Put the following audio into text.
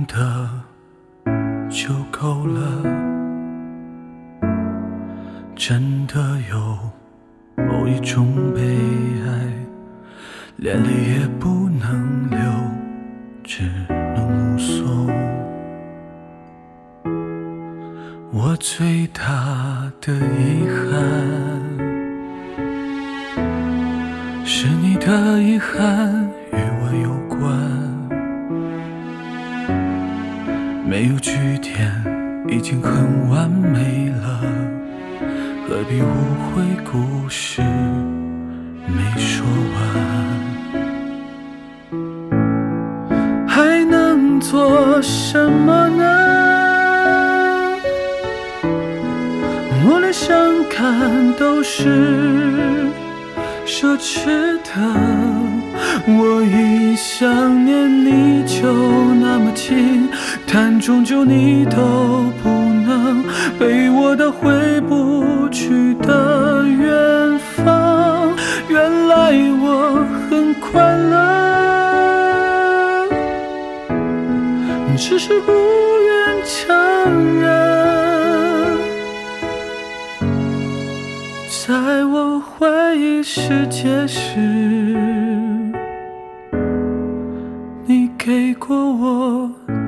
样的就够了。真的有某一种悲哀，连泪也不能流，只能目送。我最大的遗憾，是你的遗憾与我有关，没有句点已经很完美了，何必误会故事没说完？还能做什么呢？我连想看都是奢侈的，我一想念你就那么近，但终究你都不能陪我到回不去的远方。原来我很快乐，只是不愿承认。在我怀疑世界时，你给过我